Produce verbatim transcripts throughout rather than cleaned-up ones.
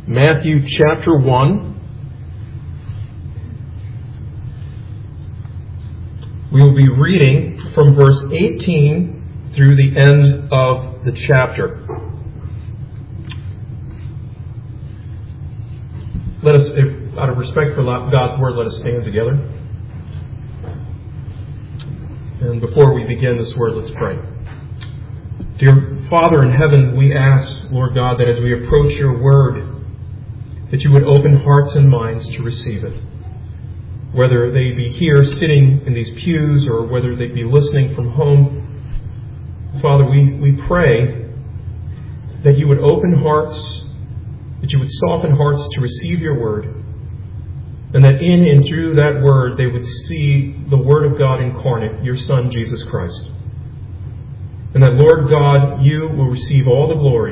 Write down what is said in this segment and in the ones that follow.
Matthew chapter one. We will be reading from verse eighteen through the end of the chapter. Let us, if, out of respect for God's Word, let us stand together. And before we begin this Word, let's pray. Dear Father in heaven, we ask, Lord God, that as we approach your Word, that you would open hearts and minds to receive it. Whether they be here sitting in these pews or whether they be listening from home, Father, we, we pray that you would open hearts, that you would soften hearts to receive your Word, and that in and through that Word they would see the Word of God incarnate, your Son, Jesus Christ. And that, Lord God, you will receive all the glory.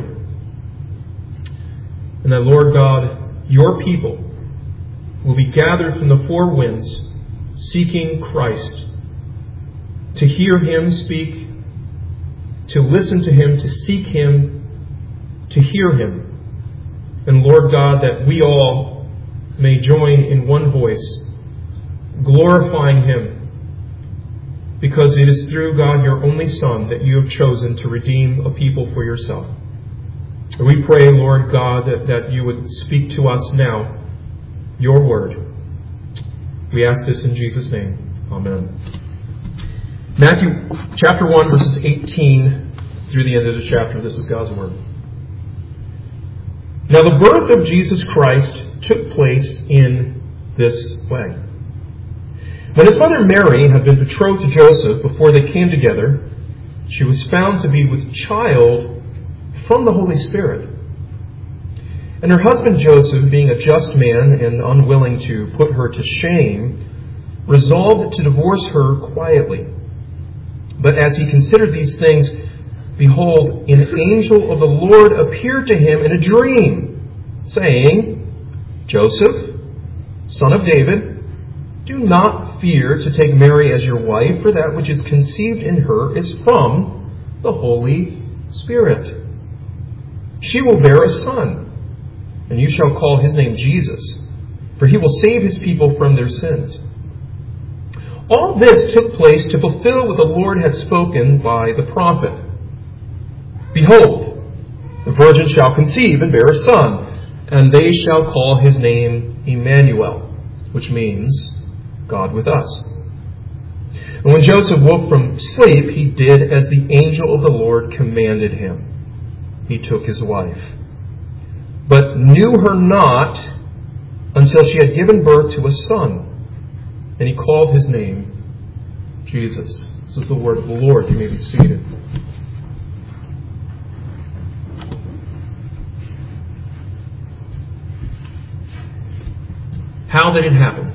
And that, Lord God, your people will be gathered from the four winds, seeking Christ, to hear him speak, to listen to him, to seek him, to hear him. And Lord God, that we all may join in one voice, glorifying him, because it is through God, your only Son, that you have chosen to redeem a people for yourself. And we pray, Lord God, that, that you would speak to us now, your word. We ask this in Jesus' name. Amen. Matthew chapter one, verses eighteen through the end of the chapter. This is God's word. Now the birth of Jesus Christ took place in this way. When his mother Mary had been betrothed to Joseph, before they came together, she was found to be with child from the Holy Spirit. And her husband Joseph, being a just man and unwilling to put her to shame, resolved to divorce her quietly. But as he considered these things, behold, an angel of the Lord appeared to him in a dream, saying, Joseph, son of David, do not fear to take Mary as your wife, for that which is conceived in her is from the Holy Spirit. She will bear a son, and you shall call his name Jesus, for he will save his people from their sins. All this took place to fulfill what the Lord had spoken by the prophet. Behold, the virgin shall conceive and bear a son, and they shall call his name Emmanuel, which means God with us. And when Joseph woke from sleep, he did as the angel of the Lord commanded him. He took his wife, but knew her not until she had given birth to a son, and he called his name Jesus. This is the word of the Lord. You may be seated. How did it happen?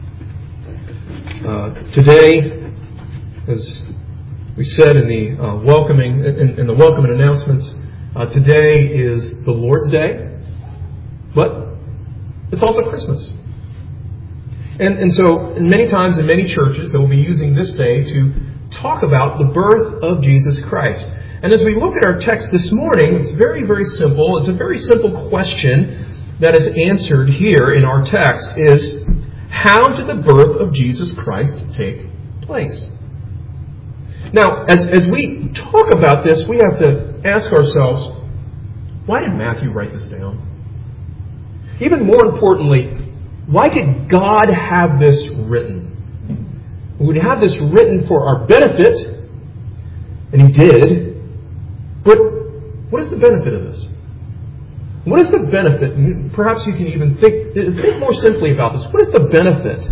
Uh, today, as we said in the uh, welcoming, in, in the welcome and announcements, uh, today is the Lord's Day, but it's also Christmas. And, and so, many times in many churches, they will be using this day to talk about the birth of Jesus Christ. And as we look at our text this morning, it's very, very simple. It's a very simple question that is answered here in our text is, how did the birth of Jesus Christ take place? Now, as, as we talk about this, we have to ask ourselves, why did Matthew write this down? Even more importantly, why did God have this written? We would have this written for our benefit, and he did, but what is the benefit of this? What is the benefit? Perhaps you can even think, think more simply about this. What is the benefit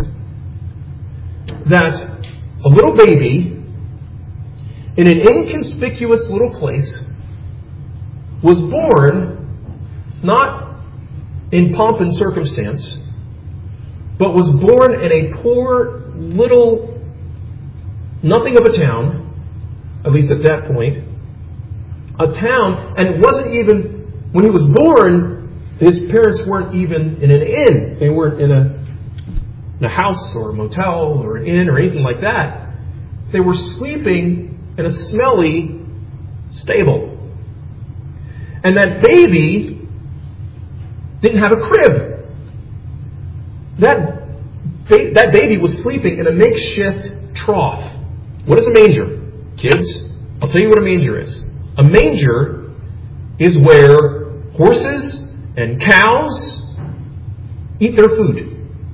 that a little baby in an inconspicuous little place was born not in pomp and circumstance, but was born in a poor little nothing of a town, at least at that point, a town, and it wasn't even, when he was born, his parents weren't even in an inn. They weren't in a, in a house or a motel or an inn or anything like that. They were sleeping in a smelly stable. And that baby didn't have a crib. That, ba- that baby was sleeping in a makeshift trough. What is a manger? Kids, I'll tell you what a manger is. A manger is where horses and cows eat their food.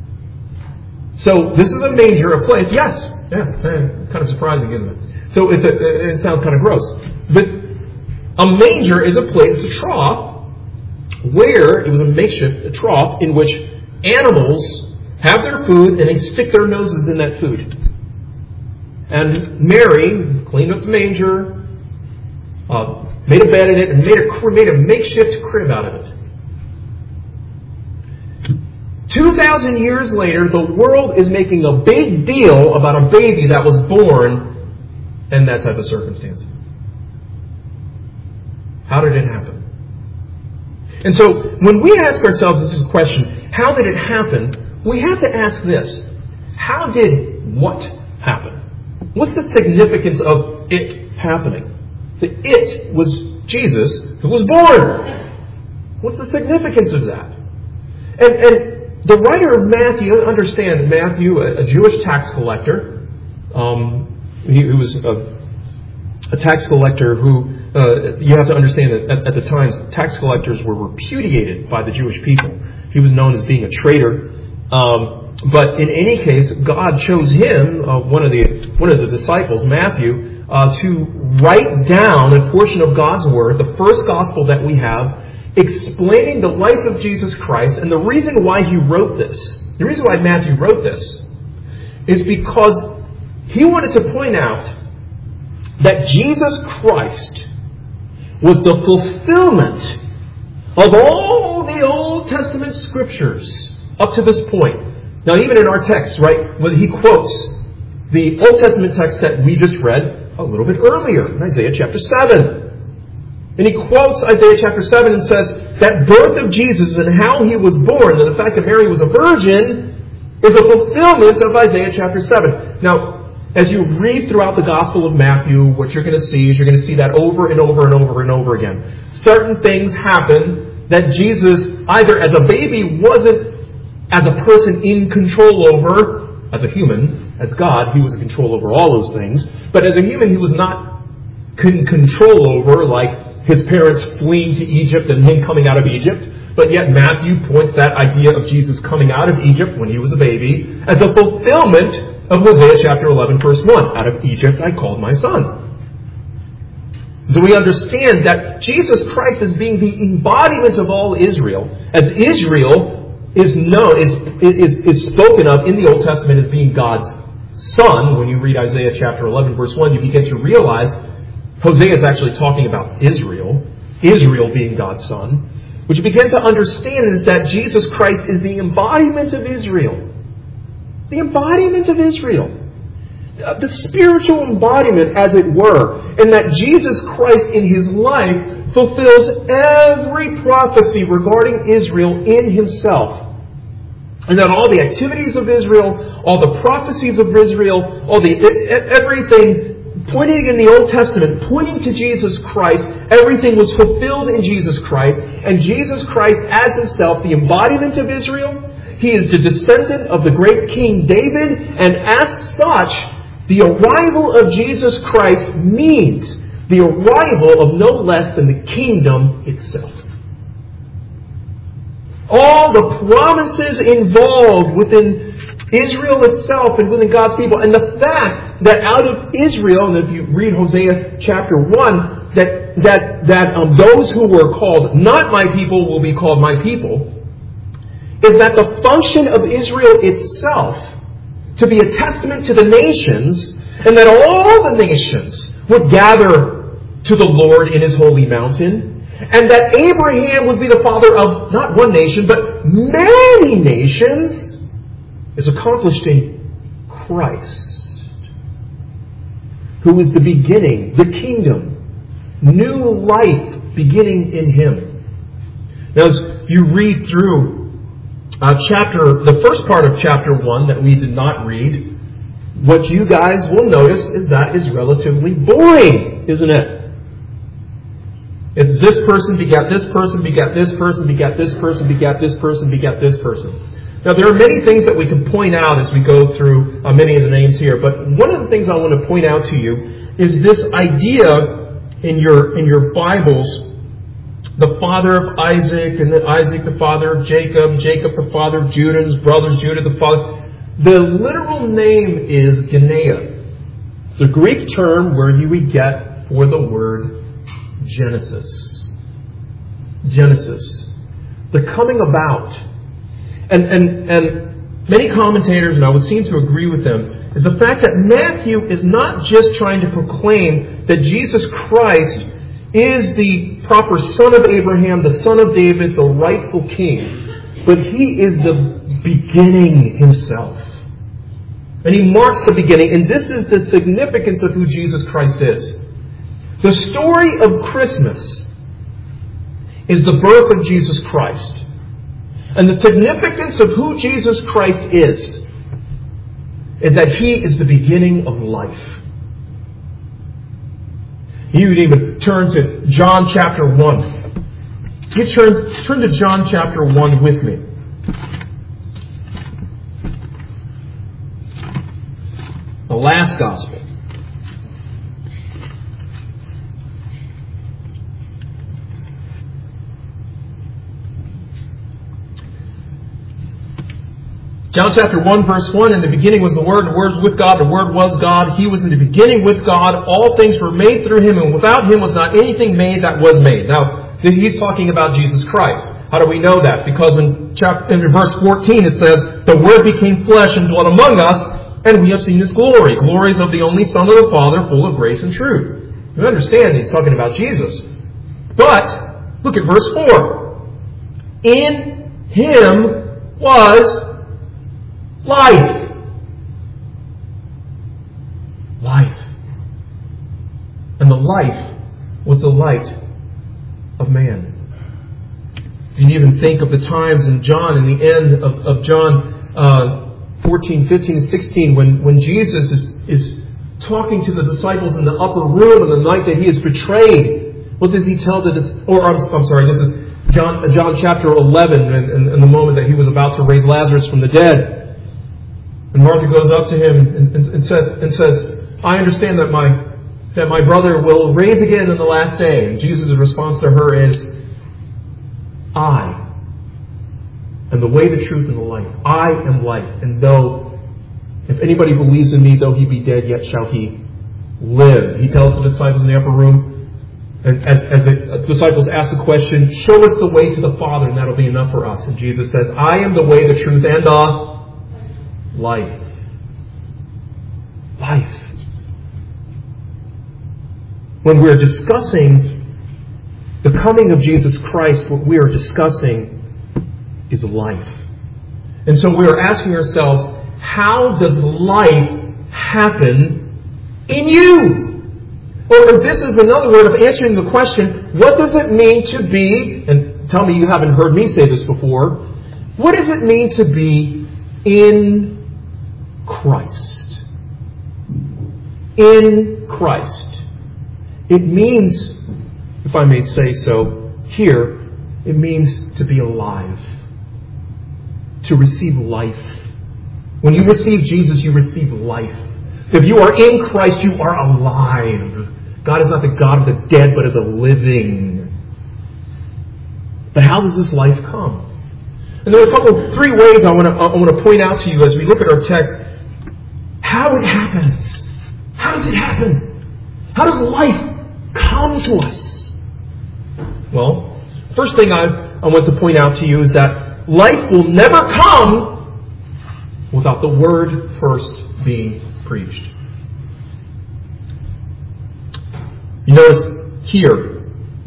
So this is a manger, a place. Yes, yeah, man, kind of surprising, isn't it? So it's a, it sounds kind of gross, but a manger is a place, a trough, where it was a makeshift a trough in which animals have their food and they stick their noses in that food. And Mary cleaned up the manger, uh, made a bed in it, and made a made a makeshift crib out of it. Two thousand years later, the world is making a big deal about a baby that was born in that type of circumstance. How did it happen? And so, when we ask ourselves this question, how did it happen? We have to ask this: how did what happen? What's the significance of it happening? The it was Jesus who was born. What's the significance of that? And and the writer of Matthew, understand Matthew, a, a Jewish tax collector, um, he, he was a, a tax collector who, uh, you have to understand that at, at the time, tax collectors were repudiated by the Jewish people. He was known as being a traitor. Um, but in any case, God chose him, uh, one of the one of the disciples, Matthew, uh, to write down a portion of God's Word, the first gospel that we have, explaining the life of Jesus Christ. And the reason why he wrote this, the reason why Matthew wrote this, is because he wanted to point out that Jesus Christ was the fulfillment of all the Old Testament scriptures up to this point. Now, even in our text, right, when he quotes the Old Testament text that we just read a little bit earlier, in Isaiah chapter seven. And he quotes Isaiah chapter seven and says that birth of Jesus and how he was born, and the fact that Mary was a virgin, is a fulfillment of Isaiah chapter seven. Now, as you read throughout the Gospel of Matthew, what you're going to see is you're going to see that over and over and over and over again. Certain things happen that Jesus, either as a baby, wasn't as a person in control over. As a human, as God, he was in control over all those things. But as a human, he was not in control over, like his parents fleeing to Egypt and him coming out of Egypt. But yet Matthew points that idea of Jesus coming out of Egypt when he was a baby as a fulfillment of Hosea chapter eleven, verse one. Out of Egypt I called my son. So we understand that Jesus Christ is being the embodiment of all Israel, as Israel is known, is, is, is spoken of in the Old Testament as being God's son. When you read Isaiah chapter eleven, verse one, you begin to realize Hosea is actually talking about Israel, Israel being God's son. What you begin to understand is that Jesus Christ is the embodiment of Israel. The embodiment of Israel. The spiritual embodiment, as it were. And that Jesus Christ in his life fulfills every prophecy regarding Israel in himself. And that all the activities of Israel, all the prophecies of Israel, all the everything pointing in the Old Testament, pointing to Jesus Christ, everything was fulfilled in Jesus Christ. And Jesus Christ as himself, the embodiment of Israel, he is the descendant of the great King David. And as such, the arrival of Jesus Christ means the arrival of no less than the kingdom itself. All the promises involved within Israel itself and within God's people, and the fact that out of Israel, and if you read Hosea chapter one, that that that um, those who were called not my people will be called my people, is that the function of Israel itself to be a testament to the nations, and that all the nations would gather to the Lord in his holy mountain, and that Abraham would be the father of not one nation but many nations, is accomplished in Christ, who is the beginning, the kingdom, new life beginning in him. Now, as you read through uh, chapter, the first part of chapter one that we did not read, what you guys will notice is that is relatively boring, isn't it? It's this person begat this person, begat this person, begat this person, begat this person, begat this person. Now, there are many things that we can point out as we go through uh, many of the names here, but one of the things I want to point out to you is this idea in your in your Bibles, the father of Isaac, and then Isaac the father of Jacob, Jacob the father of Judah, his brothers Judah the father. The literal name is Genea. It's a Greek term where you would get for the word Genesis. Genesis. The coming about. And, and, and many commentators, and I would seem to agree with them, is the fact that Matthew is not just trying to proclaim that Jesus Christ is the proper son of Abraham, the son of David, the rightful king, but he is the beginning himself. And he marks the beginning, and this is the significance of who Jesus Christ is. The story of Christmas is the birth of Jesus Christ. And the significance of who Jesus Christ is, is that he is the beginning of life. You would even turn to John chapter one. You turn, turn to John chapter one with me. The last gospel. John chapter one, verse one, in the beginning was the Word, the Word was with God, the Word was God, He was in the beginning with God, all things were made through Him, and without Him was not anything made that was made. Now, this, he's talking about Jesus Christ. How do we know that? Because in, chapter, in verse fourteen it says, the Word became flesh and dwelt among us, and we have seen His glory. Glories of the only Son of the Father, full of grace and truth. You understand he's talking about Jesus. But, look at verse four. In Him was life. Life. And the life was the light of man. You can even think of the times in John, in the end of, of John uh, fourteen, fifteen, and sixteen, when, when Jesus is, is talking to the disciples in the upper room on the night that He is betrayed. What does He tell the dis- or I'm, I'm sorry, this is John, John chapter eleven, and, and the moment that He was about to raise Lazarus from the dead. And Martha goes up to Him and, and, and says, and says, I understand that my that my brother will raise again in the last day. And Jesus' response to her is, I am the way, the truth, and the life. I am life. And though, if anybody believes in me, though he be dead, yet shall he live. He tells the disciples in the upper room, and as, as the disciples ask the question, show us the way to the Father, and that'll be enough for us. And Jesus says, I am the way, the truth, and the life. Life. When we're discussing the coming of Jesus Christ, what we are discussing is life. And so we are asking ourselves, how does life happen in you? Or this is another word of answering the question, what does it mean to be, and tell me you haven't heard me say this before, what does it mean to be in Christ? In Christ. It means, if I may say so, here, it means to be alive. To receive life. When you receive Jesus, you receive life. If you are in Christ, you are alive. God is not the God of the dead, but of the living. But how does this life come? And there are a couple, three ways I want to, I want to point out to you as we look at our text. How it happens. How does it happen? How does life come to us? Well, first thing I, I want to point out to you is that life will never come without the Word first being preached. You notice here,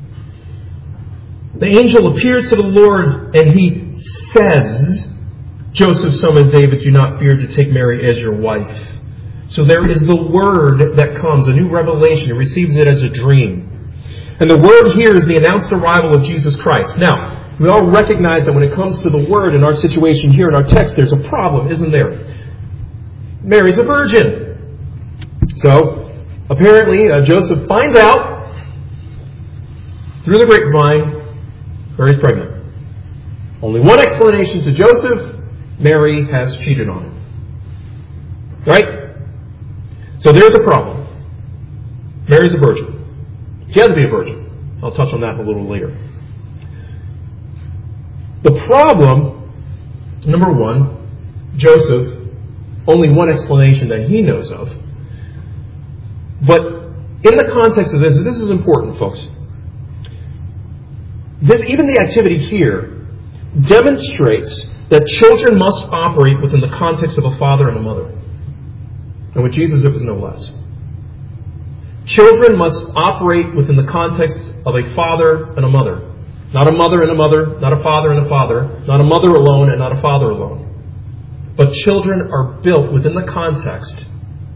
the angel appears to the Lord and he says, Joseph, son of David, do not fear to take Mary as your wife. So there is the Word that comes, a new revelation. He receives it as a dream. And the Word here is the announced arrival of Jesus Christ. Now, we all recognize that when it comes to the Word in our situation here in our text, there's a problem, isn't there? Mary's a virgin. So, apparently, uh, Joseph finds out through the grapevine, Mary's pregnant. Only one explanation to Joseph: Mary has cheated on him. Right? So there's a problem. Mary's a virgin. She had to be a virgin. I'll touch on that a little later. The problem, number one, Joseph, only one explanation that he knows of. But in the context of this, this is important, folks. This, even the activity here demonstrates that children must operate within the context of a father and a mother. And with Jesus, it was no less. Children must operate within the context of a father and a mother. Not a mother and a mother, not a father and a father, not a mother alone and not a father alone. But children are built within the context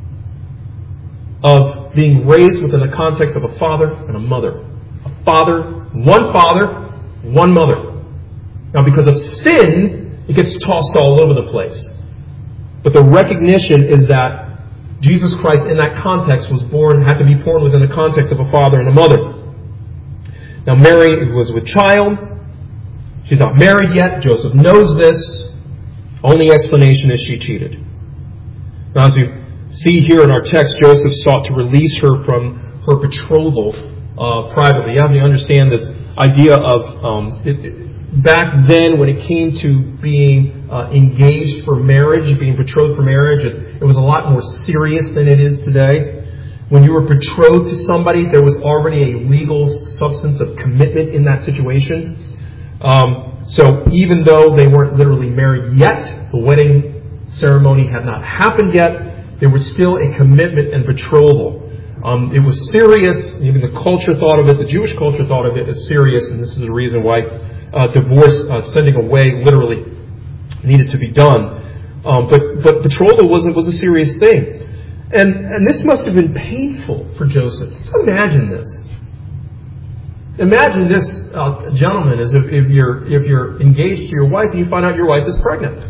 of being raised within the context of a father and a mother. A father, one father, one mother. Now, because of sin, it gets tossed all over the place. But the recognition is that Jesus Christ in that context was born, had to be born within the context of a father and a mother. Now, Mary was with child. She's not married yet. Joseph knows this. Only explanation is she cheated. Now, as you see here in our text, Joseph sought to release her from her betrothal uh, privately. You have to understand this idea of um, it, it, back then when it came to being uh, engaged for marriage, being betrothed for marriage, it, it was a lot more serious than it is today. When you were betrothed to somebody, there was already a legal substance of commitment in that situation. Um, so even though they weren't literally married yet, the wedding ceremony had not happened yet, there was still a commitment and betrothal. Um, it was serious. Even the culture thought of it, the Jewish culture thought of it as serious, and this is the reason why uh, divorce, uh, sending away, literally needed to be done. Um, but but betrothal was was a serious thing. And and this must have been painful for Joseph. Imagine this. Imagine this, uh, gentlemen, as if, if you're if you're engaged to your wife and you find out your wife is pregnant.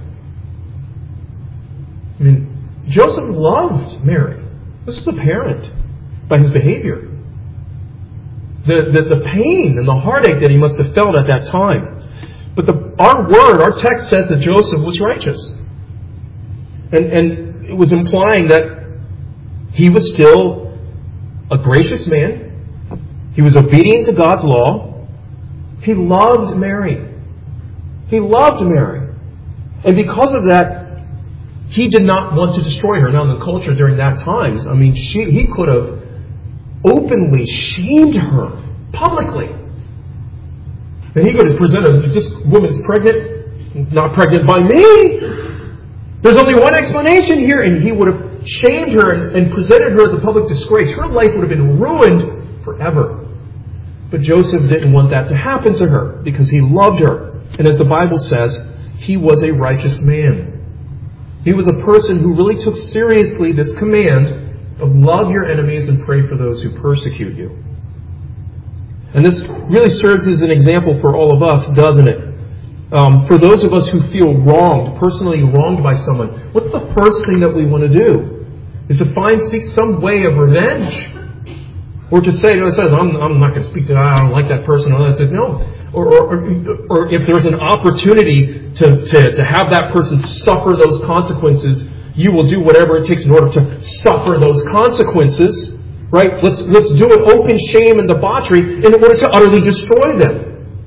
I mean, Joseph loved Mary. This is apparent by his behavior. The, the the pain and the heartache that he must have felt at that time. But the, our word, our text says that Joseph was righteous. And and it was implying that he was still a gracious man. He was obedient to God's law. He loved Mary. He loved Mary. And because of that, he did not want to destroy her. Now, in the culture during that time, I mean, she, he could have openly shamed her publicly. And he could have presented, this woman's pregnant, not pregnant by me. There's only one explanation here, and he would have shamed her and, and presented her as a public disgrace. Her life would have been ruined forever. But Joseph didn't want that to happen to her because he loved her. And as the Bible says, he was a righteous man. He was a person who really took seriously this command of love your enemies and pray for those who persecute you. And this really serves as an example for all of us, doesn't it? Um, for those of us who feel wronged, personally wronged by someone, what's the first thing that we want to do? Is to find, seek some way of revenge. Or to say, no, I'm, I'm not going to speak to that, I don't like that person. Or that. No. Or, or, or if there's an opportunity to, to, to have that person suffer those consequences, you will do whatever it takes in order to suffer those consequences. Right? Let's, let's do it open shame and debauchery in order to utterly destroy them.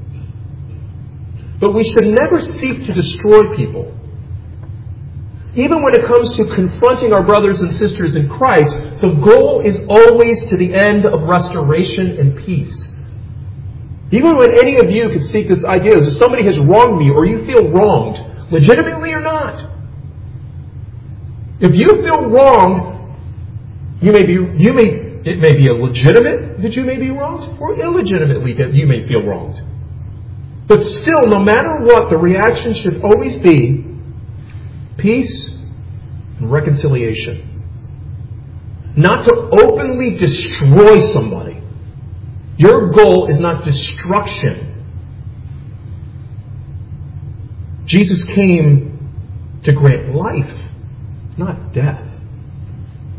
But we should never seek to destroy people. Even when it comes to confronting our brothers and sisters in Christ, the goal is always to the end of restoration and peace. Even when any of you could seek this idea, if somebody has wronged me or you feel wronged, legitimately or not, if you feel wronged, you may be, you may, it may be a legitimate that you may be wronged, or illegitimately that you may feel wronged. But still, no matter what, the reaction should always be peace and reconciliation. Not to openly destroy somebody. Your goal is not destruction. Jesus came to grant life, not death.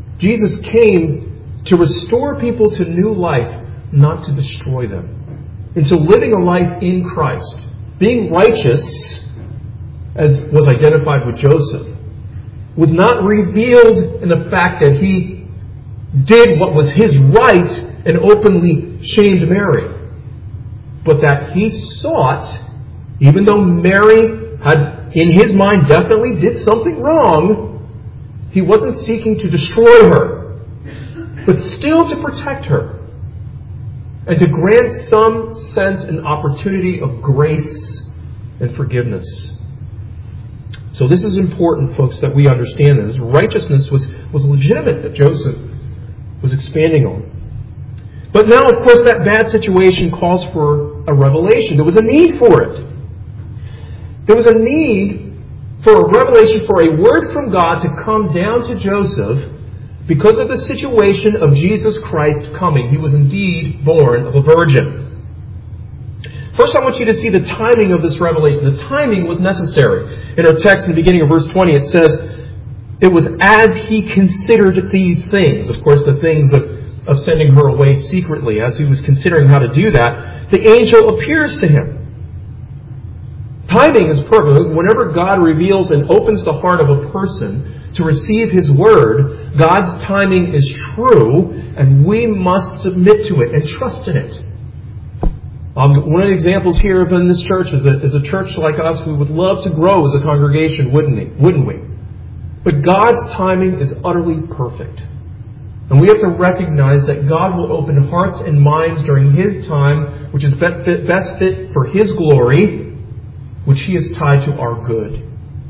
Jesus came to restore people to new life, not to destroy them. And so living a life in Christ, being righteous, as was identified with Joseph, was not revealed in the fact that he did what was his right and openly shamed Mary, but that he sought, even though Mary had, in his mind, definitely did something wrong, he wasn't seeking to destroy her, but still to protect her and to grant some sense and opportunity of grace and forgiveness. So this is important, folks, that we understand that this righteousness was, was legitimate that Joseph was expanding on. But now, of course, that bad situation calls for a revelation. There was a need for it. There was a need for a revelation, for a word from God to come down to Joseph because of the situation of Jesus Christ coming. He was indeed born of a virgin. First, I want you to see the timing of this revelation. The timing was necessary. In our text in the beginning of verse twenty, it says, it was as he considered these things. Of course, the things of, of sending her away secretly. As he was considering how to do that, the angel appears to him. Timing is perfect. Whenever God reveals and opens the heart of a person to receive His Word, God's timing is true, and we must submit to it and trust in it. Um, one of the examples here of in this church is a, is a church like us. We would love to grow as a congregation, wouldn't we? Wouldn't we? But God's timing is utterly perfect. And we have to recognize that God will open hearts and minds during His time, which is best fit, best fit for His glory, which He is tied to our good.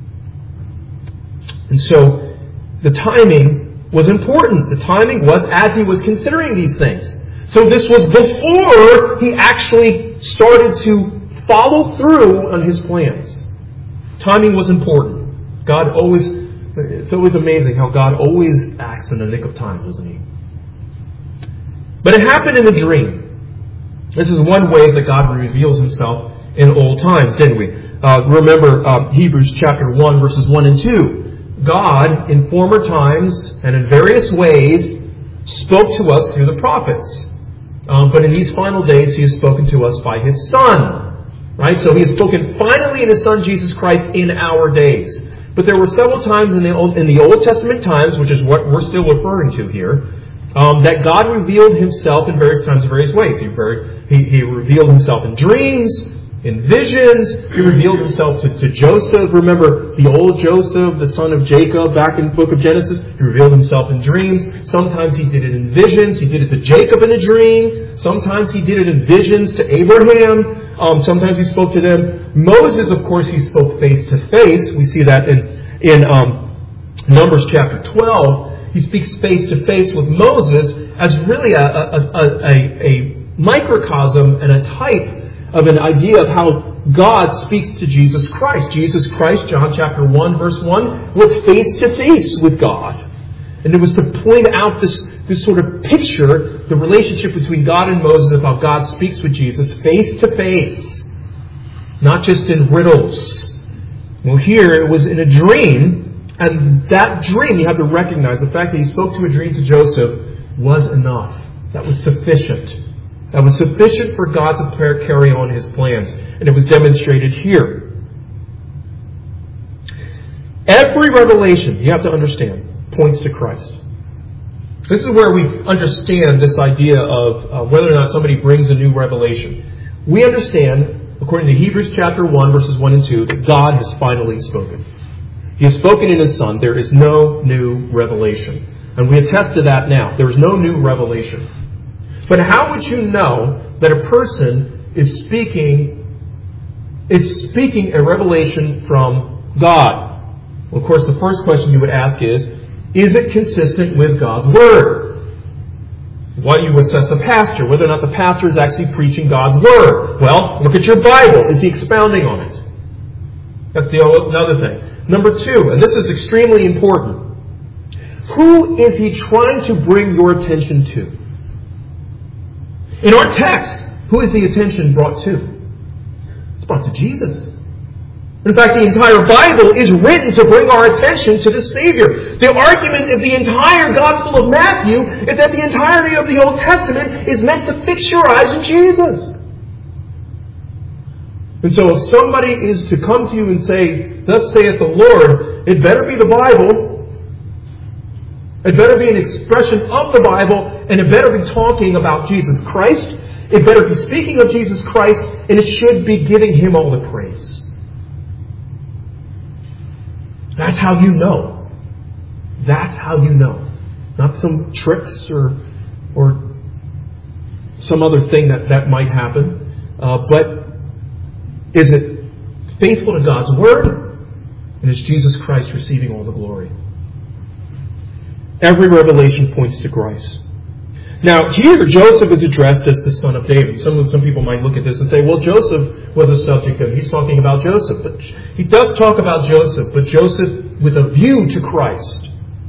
And so, the timing was important. The timing was as He was considering these things. So this was before He actually started to follow through on His plans. Timing was important. God always, it's always amazing how God always acts in the nick of time, doesn't He? But it happened in a dream. This is one way that God reveals Himself in old times, didn't we? Uh, remember uh, Hebrews chapter one, verses one and two. God, in former times and in various ways, spoke to us through the prophets. Um, but in these final days, He has spoken to us by His Son. Right? So He has spoken finally in His Son, Jesus Christ, in our days. But there were several times in the Old, in the Old Testament times, which is what we're still referring to here, um, that God revealed Himself in various times, in various ways. He, very, he, he revealed Himself in dreams, in visions. He revealed Himself to, to Joseph. Remember the old Joseph, the son of Jacob, back in the book of Genesis. He revealed Himself in dreams. Sometimes He did it in visions. He did it to Jacob in a dream. Sometimes He did it in visions to Abraham. Um, sometimes He spoke to them. Moses, of course, He spoke face to face. We see that in, in um, Numbers chapter twelve. He speaks face to face with Moses as really a, a, a, a, a microcosm and a type of an idea of how God speaks to Jesus Christ. Jesus Christ, John chapter one, verse one, was face to face with God. And it was to point out this, this sort of picture, the relationship between God and Moses, of how God speaks with Jesus face to face, not just in riddles. Well, here it was in a dream, and that dream, you have to recognize the fact that He spoke to a dream to Joseph was enough. That was sufficient. That was sufficient for God to carry on His plans. And it was demonstrated here. Every revelation, you have to understand, points to Christ. This is where we understand this idea of uh, whether or not somebody brings a new revelation. We understand, according to Hebrews chapter one, verses one and two, that God has finally spoken. He has spoken in His Son. There is no new revelation. And we attest to that now. There is no new revelation. But how would you know that a person is speaking is speaking a revelation from God? Well, of course, the first question you would ask is, is it consistent with God's Word? What you would assess a pastor, whether or not the pastor is actually preaching God's Word. Well, look at your Bible. Is he expounding on it? That's the another thing. Number two, and this is extremely important. Who is he trying to bring your attention to? In our text, who is the attention brought to? It's brought to Jesus. In fact, the entire Bible is written to bring our attention to the Savior. The argument of the entire Gospel of Matthew is that the entirety of the Old Testament is meant to fix your eyes on Jesus. And so if somebody is to come to you and say, "Thus saith the Lord," it better be the Bible. It better be an expression of the Bible, and it better be talking about Jesus Christ. It better be speaking of Jesus Christ, and it should be giving Him all the praise. That's how you know. That's how you know. Not some tricks or or some other thing that, that might happen. Uh, but is it faithful to God's Word? And is Jesus Christ receiving all the glory? Every revelation points to Christ. Now, here Joseph is addressed as the son of David. Some some people might look at this and say, well, Joseph was a subject of, he's talking about Joseph. But he does talk about Joseph, but Joseph with a view to Christ.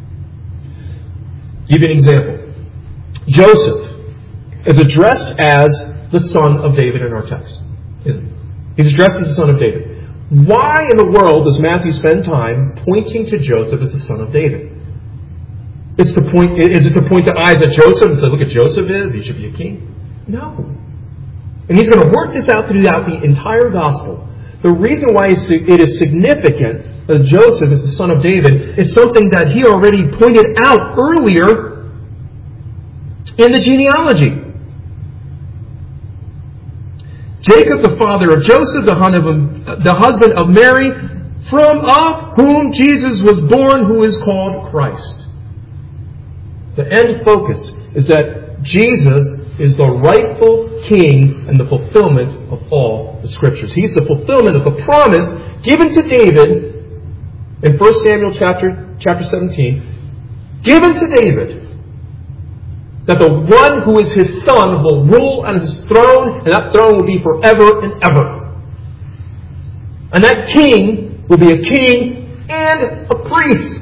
Give you an example. Joseph is addressed as the son of David in our text, isn't he? He's addressed as the son of David. Why in the world does Matthew spend time pointing to Joseph as the son of David? It's to point, is it to point the eyes at Joseph and say, look at Joseph is, he should be a king? No. And he's going to work this out throughout the entire gospel. The reason why it is significant that Joseph is the son of David is something that he already pointed out earlier in the genealogy. Jacob, the father of Joseph, the husband of Mary, from of whom Jesus was born, who is called Christ. The end focus is that Jesus is the rightful king and the fulfillment of all the Scriptures. He's the fulfillment of the promise given to David in First Samuel chapter, chapter seventeen, given to David, that the one who is his son will rule on his throne, and that throne will be forever and ever. And that king will be a king and a priest.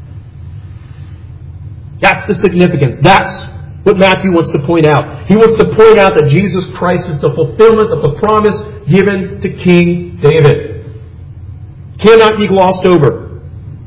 That's the significance. That's what Matthew wants to point out. He wants to point out that Jesus Christ is the fulfillment of the promise given to King David. Cannot be glossed over.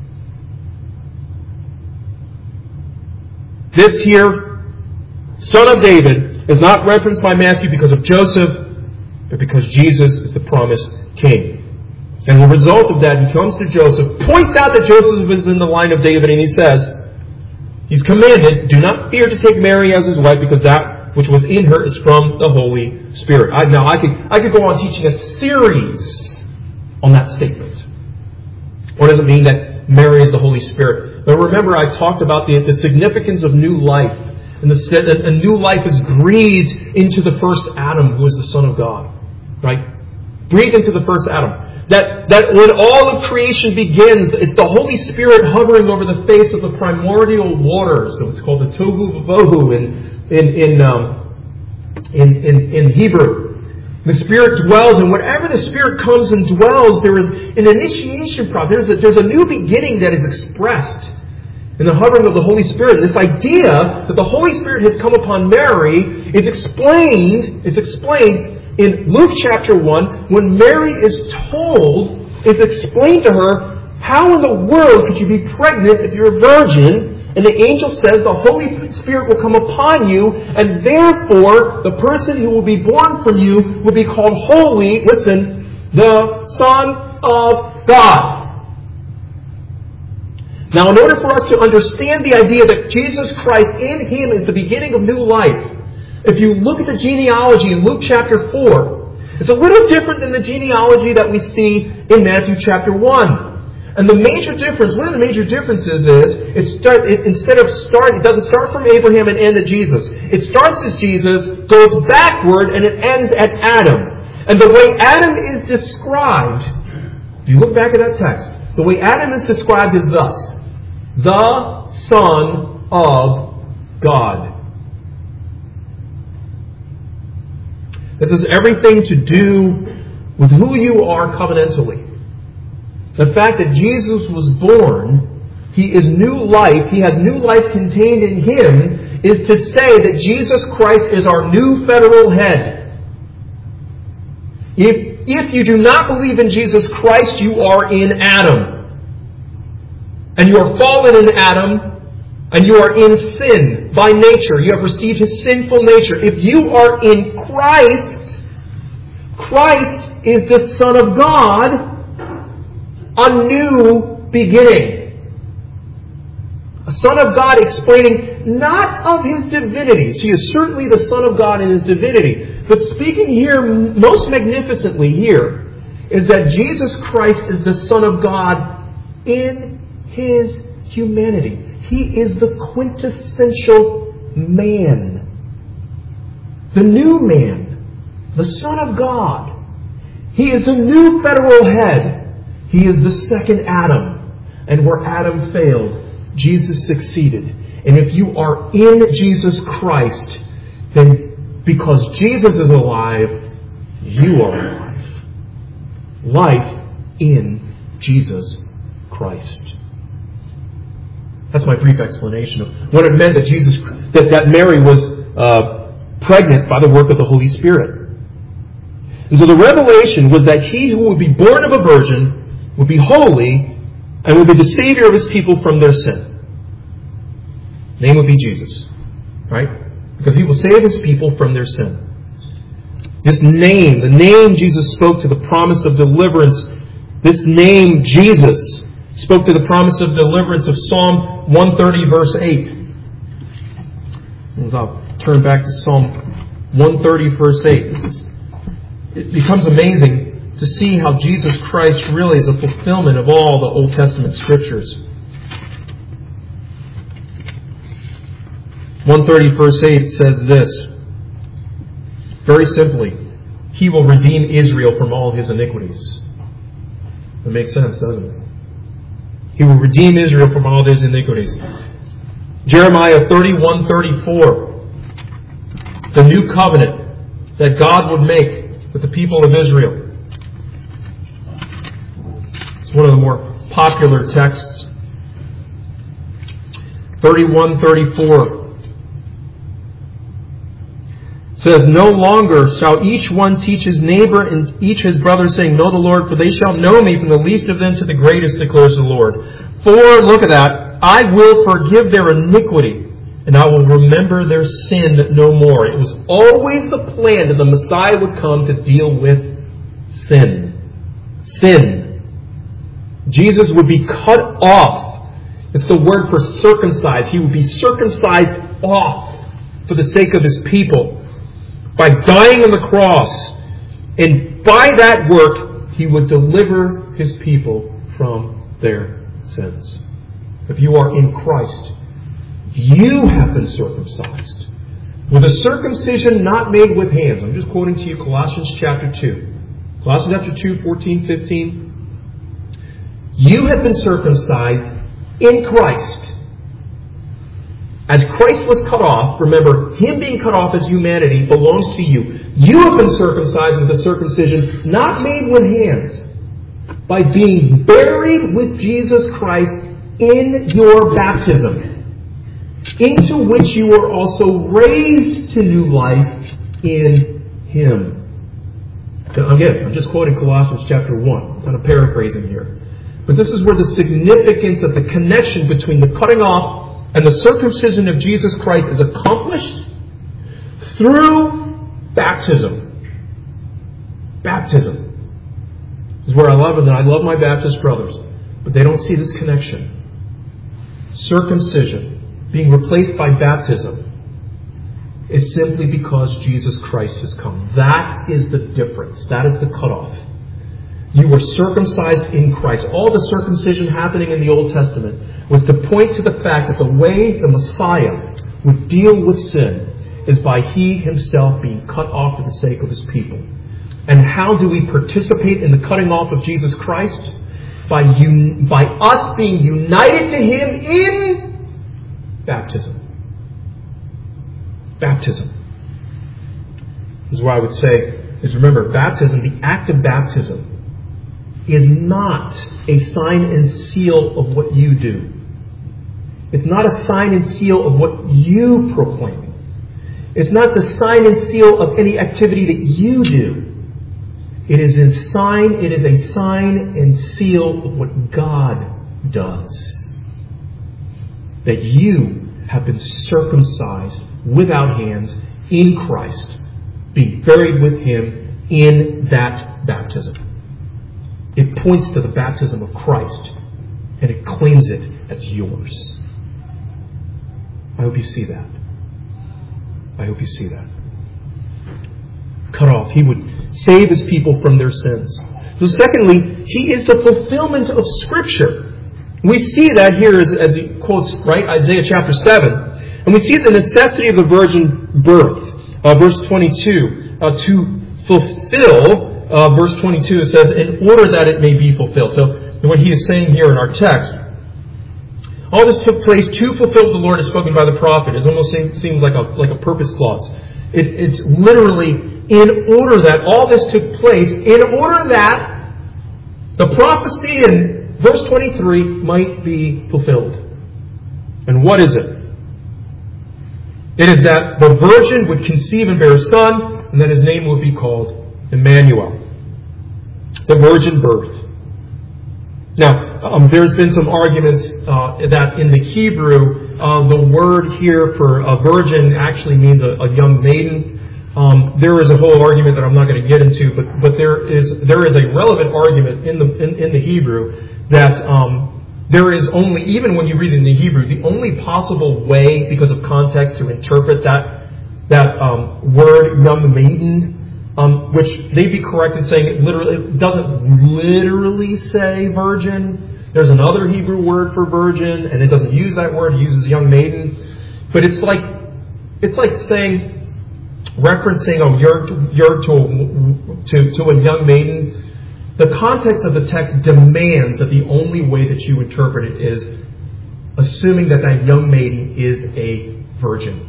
This here, son of David, is not referenced by Matthew because of Joseph, but because Jesus is the promised king. And the result of that, he comes to Joseph, points out that Joseph is in the line of David, and he says, he's commanded, do not fear to take Mary as his wife, because that which was in her is from the Holy Spirit. I, now, I could, I could go on teaching a series on that statement. What does it mean that Mary is the Holy Spirit? But remember, I talked about the, the significance of new life. And the, a new life is breathed into the first Adam, who is the Son of God. Right? Breathed into the first Adam. That, that when all of creation begins, it's the Holy Spirit hovering over the face of the primordial waters. So it's called the Tohu Vavohu in, in, in, um, in, in, in Hebrew. The Spirit dwells, and wherever the Spirit comes and dwells, there is an initiation process. There's a, there's a new beginning that is expressed in the hovering of the Holy Spirit. This idea that the Holy Spirit has come upon Mary is explained, is explained in Luke chapter one, when Mary is told, it's explained to her, how in the world could you be pregnant if you're a virgin? And the angel says the Holy Spirit will come upon you, and therefore the person who will be born from you will be called holy, listen, the Son of God. Now, in order for us to understand the idea that Jesus Christ in Him is the beginning of new life, if you look at the genealogy in Luke chapter four, it's a little different than the genealogy that we see in Matthew chapter one. And the major difference, one of the major differences is, it start, it, instead of start, it doesn't start from Abraham and end at Jesus. It starts as Jesus, goes backward, and it ends at Adam. And the way Adam is described, if you look back at that text, the way Adam is described is thus: the Son of God. This has everything to do with who you are covenantally. The fact that Jesus was born, He is new life, He has new life contained in Him, is to say that Jesus Christ is our new federal head. If, if you do not believe in Jesus Christ, you are in Adam. And you are fallen in Adam, and you are in sin by nature. You have received His sinful nature. If you are in Christ, Christ is the Son of God, a new beginning. A Son of God explaining not of His divinity. So He is certainly the Son of God in His divinity. But speaking here most magnificently here is that Jesus Christ is the Son of God in His humanity. He is the quintessential man. The new man. The Son of God. He is the new federal head. He is the second Adam. And where Adam failed, Jesus succeeded. And if you are in Jesus Christ, then because Jesus is alive, you are alive. Life in Jesus Christ. That's my brief explanation of what it meant that Jesus, that, that Mary was uh, pregnant by the work of the Holy Spirit. And so the revelation was that He who would be born of a virgin would be holy and would be the Savior of His people from their sin. Name would be Jesus. Right? Because He will save His people from their sin. This name, the name Jesus spoke to the promise of deliverance, this name Jesus spoke to the promise of deliverance of Psalm one thirty verse eight. As I'll turn back to Psalm one thirty verse eight. This is, it becomes amazing to see how Jesus Christ really is a fulfillment of all the Old Testament Scriptures. one thirty verse eight says this, very simply, He will redeem Israel from all his iniquities. It makes sense, doesn't it? He will redeem Israel from all his iniquities. Jeremiah thirty-one thirty-four, the new covenant that God would make with the people of Israel. It's one of the more popular texts. thirty-one thirty-four says, "No longer shall each one teach his neighbor and each his brother, saying, Know the Lord, for they shall know me from the least of them to the greatest, declares the Lord. For," look at that, "I will forgive their iniquity, and I will remember their sin no more." It was always the plan that the Messiah would come to deal with sin. Sin. Jesus would be cut off. It's the word for circumcised. He would be circumcised off for the sake of His people, by dying on the cross. And by that work, He would deliver His people from their sins. If you are in Christ, you have been circumcised with a circumcision not made with hands. I'm just quoting to you Colossians chapter two. Colossians chapter two, fourteen, fifteen. You have been circumcised in Christ. As Christ was cut off, remember, Him being cut off as humanity belongs to you. You have been circumcised with a circumcision not made with hands, by being buried with Jesus Christ in your baptism, into which you were also raised to new life in Him. Again, I'm just quoting Colossians chapter one. I'm kind of paraphrasing here. But this is where the significance of the connection between the cutting off and the circumcision of Jesus Christ is accomplished through baptism. Baptism. This is where I love it, and I love my Baptist brothers, but they don't see this connection. Circumcision being replaced by baptism is simply because Jesus Christ has come. That is the difference. That is the cutoff. You were circumcised in Christ. All the circumcision happening in the Old Testament was to point to the fact that the way the Messiah would deal with sin is by He Himself being cut off for the sake of His people. And how do we participate in the cutting off of Jesus Christ? By, un- by us being united to Him in baptism. Baptism. This is what I would say is, remember, baptism, the act of baptism, is not a sign and seal of what you do. It's not a sign and seal of what you proclaim. It's not the sign and seal of any activity that you do. It is a sign, it is a sign and seal of what God does. That you have been circumcised without hands in Christ, being buried with Him in that baptism. It points to the baptism of Christ, and it claims it as yours. I hope you see that. I hope you see that. Cut off. He would save His people from their sins. So secondly, He is the fulfillment of Scripture. We see that here as, as He quotes, right, Isaiah chapter seven. And we see the necessity of the virgin birth. Uh, verse twenty-two. Uh, to fulfill, uh, verse twenty-two, it says, in order that it may be fulfilled. So what he is saying here in our text, all this took place to fulfill what the Lord has spoken by the prophet. It almost seems, seems like a like a purpose clause. It, it's literally in order that all this took place, in order that the prophecy in verse twenty-three might be fulfilled. And what is it? It is that the virgin would conceive and bear a son, and that his name would be called Emmanuel. The virgin birth. Now, um, there's been some arguments uh, that in the Hebrew, uh, the word here for a virgin actually means a, a young maiden. Um, there is a whole argument that I'm not going to get into, but but there is there is a relevant argument in the in, in the Hebrew that um, there is only, even when you read it in the Hebrew, the only possible way, because of context, to interpret that that um, word young maiden, um, which they'd be correct in saying it literally it doesn't literally say virgin. There's another Hebrew word for virgin, and it doesn't use that word. It uses young maiden. But it's like it's like saying, referencing oh you're to, you're to, to to a young maiden. The context of the text demands that the only way that you interpret it is assuming that that young maiden is a virgin.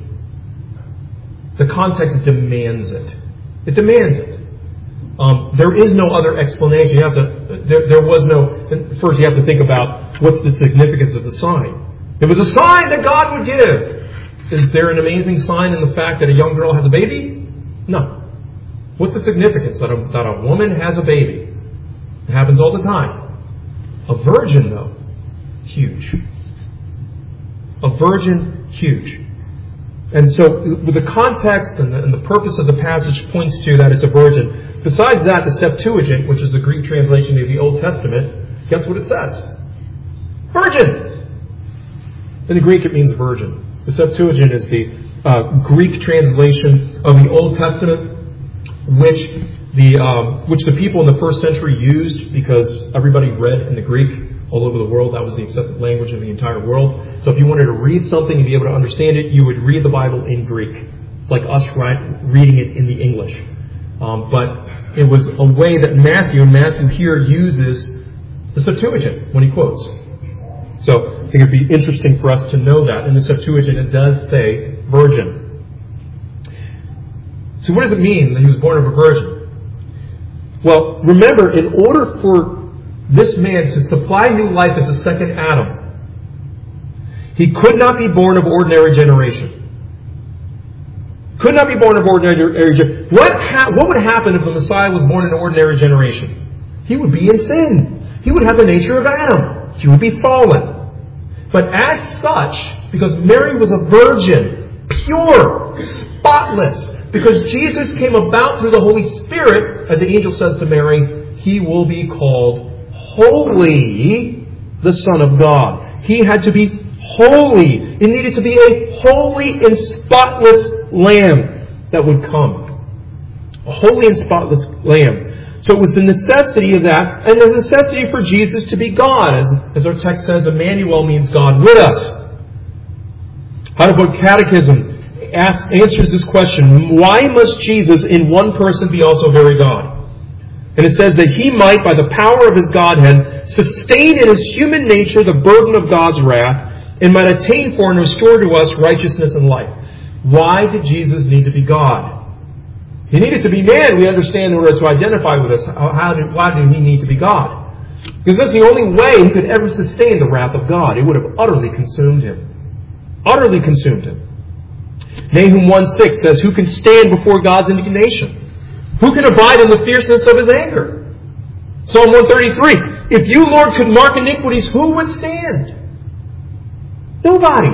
The context demands it. It demands it. Um, there is no other explanation. You have to. There, there was no. First, you have to think about what's the significance of the sign. It was a sign that God would give. Is there an amazing sign in the fact that a young girl has a baby? No. What's the significance that a, that a woman has a baby? It happens all the time. A virgin, though, huge. A virgin, huge. And so the context and the, and the purpose of the passage points to that it's a virgin. Besides that, the Septuagint, which is the Greek translation of the Old Testament, guess what it says? Virgin! In the Greek, it means virgin. The Septuagint is the uh, Greek translation of the Old Testament, which the um, which the people in the first century used because everybody read in the Greek all over the world. That was the accepted language of the entire world. So if you wanted to read something and be able to understand it, you would read the Bible in Greek. It's like us right, reading it in the English. Um, but it was a way that Matthew, and Matthew here uses the Septuagint when he quotes. So I think it'd be interesting for us to know that. In the Septuagint, it does say virgin. So what does it mean that he was born of a virgin? Well, remember, in order for this man to supply new life as a second Adam, he could not be born of ordinary generation. Could not be born of ordinary generation. What, ha- what would happen if the Messiah was born in ordinary generation? He would be in sin. He would have the nature of Adam. He would be fallen. But as such, because Mary was a virgin, pure, spotless, because Jesus came about through the Holy Spirit, as the angel says to Mary, he will be called holy, the Son of God. He had to be holy. It needed to be a holy and spotless lamb that would come. A holy and spotless lamb. So it was the necessity of that, and the necessity for Jesus to be God. As, as our text says, Emmanuel means God with us. Heidelberg Catechism asks, answers this question: why must Jesus in one person be also very God? And it says that he might, by the power of his Godhead, sustain in his human nature the burden of God's wrath, and might attain for and restore to us righteousness and life. Why did Jesus need to be God? He needed to be man, we understand, in order to identify with us. How did, why did he need to be God? Because that's the only way he could ever sustain the wrath of God. It would have utterly consumed him. Utterly consumed him. Nahum one six says, who can stand before God's indignation? Who can abide in the fierceness of his anger? Psalm one thirty-three, if you, Lord, could mark iniquities, who would stand? Nobody.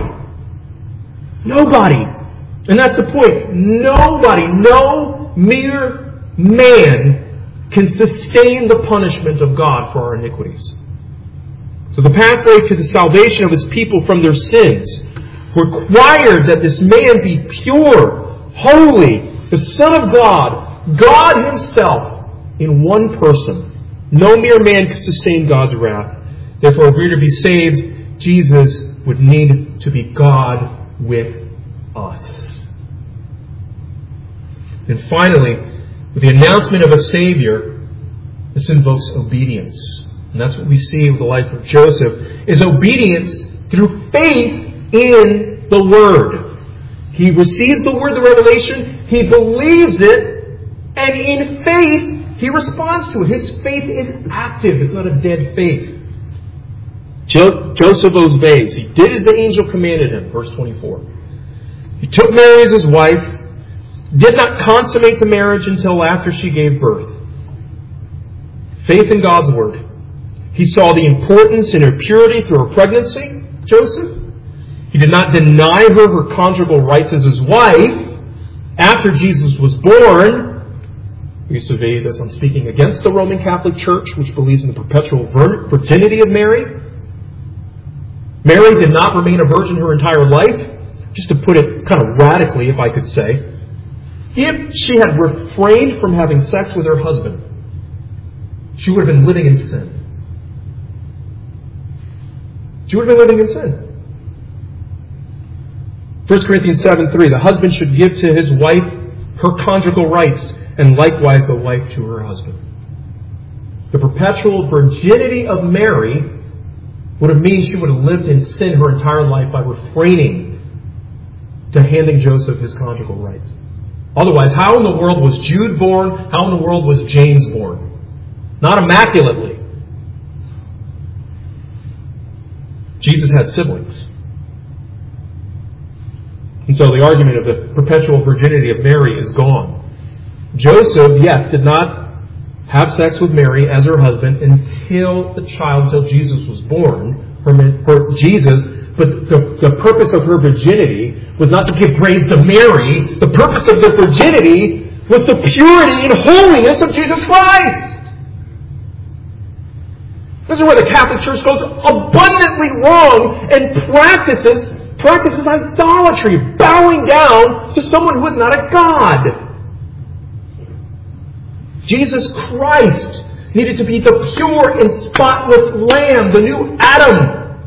Nobody. And that's the point. Nobody. No mere man can sustain the punishment of God for our iniquities. So the pathway to the salvation of His people from their sins required that this man be pure, holy, the Son of God, God Himself in one person. No mere man could sustain God's wrath. Therefore, if we are to be saved, Jesus would need to be God with us. And finally, with the announcement of a Savior, this invokes obedience. And that's what we see with the life of Joseph, is obedience through faith in the Word. He receives the Word, the revelation, he believes it, and in faith, he responds to it. His faith is active. It's not a dead faith. Jo- Joseph obeys. He did as the angel commanded him. Verse twenty-four. He took Mary as his wife, did not consummate the marriage until after she gave birth. Faith in God's Word. He saw the importance in her purity through her pregnancy, Joseph. He did not deny her her conjugal rights as his wife after Jesus was born. We survey this. I'm speaking against the Roman Catholic Church, which believes in the perpetual virginity of Mary. Mary did not remain a virgin her entire life. Just to put it kind of radically, if I could say, if she had refrained from having sex with her husband, she would have been living in sin. She would have been living in sin. First Corinthians seven three, the husband should give to his wife her conjugal rights, and likewise the wife to her husband. The perpetual virginity of Mary would have meant she would have lived in sin her entire life by refraining to handing Joseph his conjugal rights. Otherwise, how in the world was Jude born? How in the world was James born? Not immaculately. Jesus had siblings. And so the argument of the perpetual virginity of Mary is gone. Joseph, yes, did not have sex with Mary as her husband until the child, until Jesus was born, her, her Jesus. But the, the purpose of her virginity was not to give praise to Mary. The purpose of the virginity was the purity and holiness of Jesus Christ. This is where the Catholic Church goes abundantly wrong and practices practices idolatry, bowing down to someone who is not a God. Jesus Christ needed to be the pure and spotless Lamb, the new Adam.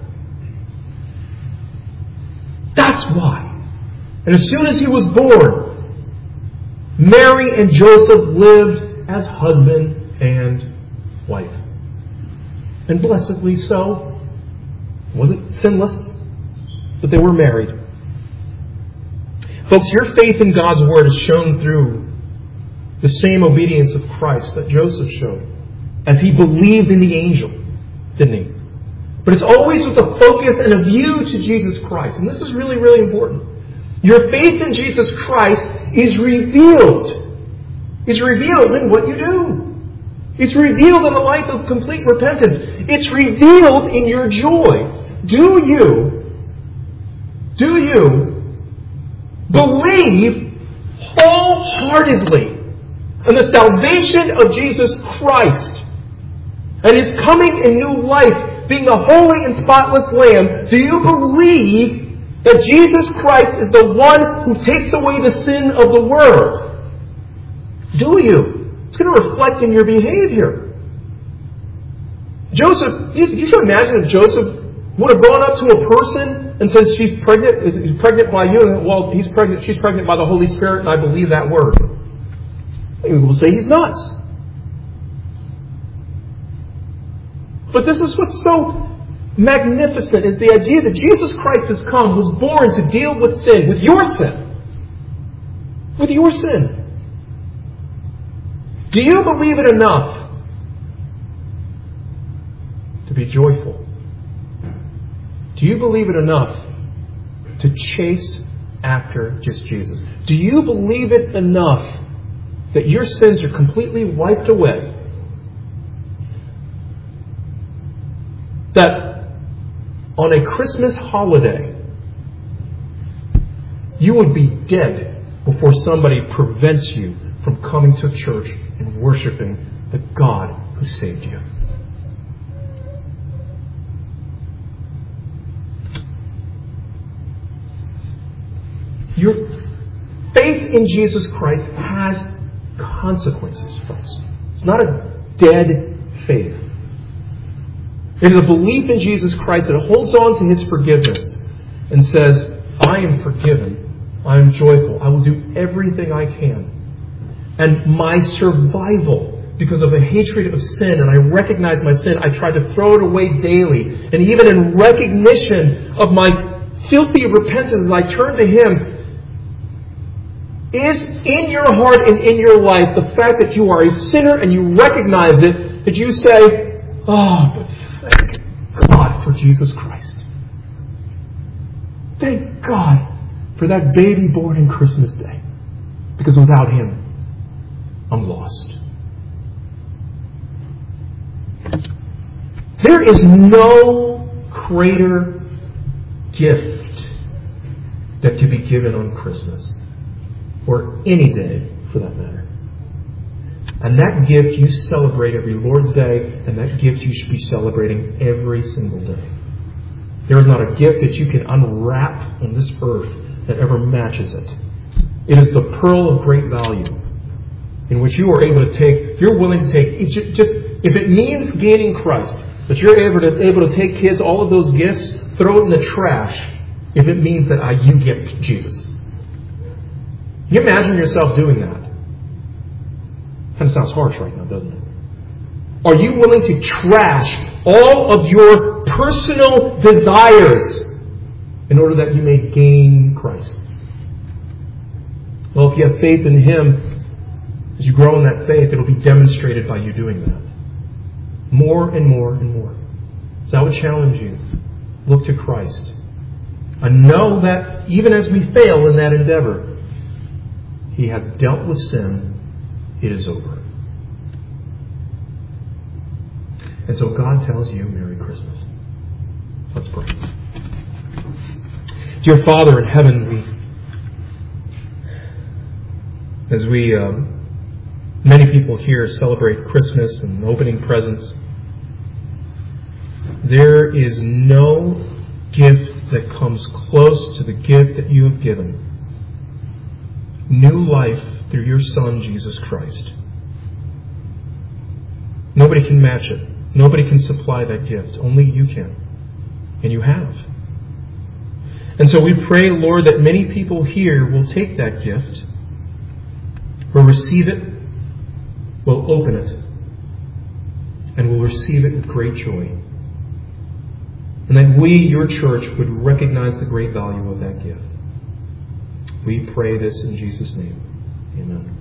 That's why. And as soon as he was born, Mary and Joseph lived as husband and wife. And blessedly so. It wasn't sinless, but they were married. Folks, your faith in God's Word is shown through the same obedience of Christ that Joseph showed, as he believed in the angel, didn't he? But it's always with a focus and a view to Jesus Christ. And this is really, really important. Your faith in Jesus Christ is revealed. Is revealed in what you do. It's revealed in a life of complete repentance. It's revealed in your joy. Do you, do you believe wholeheartedly in the salvation of Jesus Christ and His coming in new life, being the holy and spotless Lamb? Do you believe that Jesus Christ is the one who takes away the sin of the world? Do you? It's going to reflect in your behavior. Joseph, you, you can imagine if Joseph would have gone up to a person and says, she's pregnant, is he's pregnant by you? Well, he's pregnant, she's pregnant by the Holy Spirit, and I believe that word. Maybe we'll say he's nuts. But this is what's so magnificent, is the idea that Jesus Christ has come, was born to deal with sin, with your sin. With your sin. Do you believe it enough to be joyful? Do you believe it enough to chase after just Jesus? Do you believe it enough that your sins are completely wiped away? That on a Christmas holiday, you would be dead before somebody prevents you from coming to church and worshiping the God who saved you. Your faith in Jesus Christ has consequences, folks. It's not a dead faith. It is a belief in Jesus Christ that holds on to His forgiveness and says, I am forgiven. I am joyful. I will do everything I can. And my survival, because of a hatred of sin, and I recognize my sin, I try to throw it away daily. And even in recognition of my filthy repentance as I turn to Him, is in your heart and in your life the fact that you are a sinner and you recognize it, that you say, oh, but thank God for Jesus Christ. Thank God for that baby born on Christmas Day. Because without Him, I'm lost. There is no greater gift that can be given on Christmas, or any day for that matter. And that gift you celebrate every Lord's Day, and that gift you should be celebrating every single day. There is not a gift that you can unwrap on this earth that ever matches it. It is the pearl of great value, in which you are able to take, you're willing to take, just if it means gaining Christ, that you're able to, able to take kids, all of those gifts, throw it in the trash, if it means that uh, you get Jesus. Can you imagine yourself doing that? Kind of sounds harsh right now, doesn't it? Are you willing to trash all of your personal desires in order that you may gain Christ? Well, if you have faith in Him, as you grow in that faith, it'll be demonstrated by you doing that. More and more and more. So I would challenge you, look to Christ. And know that even as we fail in that endeavor, He has dealt with sin. It is over. And so God tells you, Merry Christmas. Let's pray. Dear Father in heaven, we, as we, um, many people here celebrate Christmas and opening presents, there is no gift that comes close to the gift that you have given. New life through your Son, Jesus Christ. Nobody can match it. Nobody can supply that gift. Only you can. And you have. And so we pray, Lord, that many people here will take that gift, will receive it, will open it, and will receive it with great joy. And that we, your church, would recognize the great value of that gift. We pray this in Jesus' name. Amen.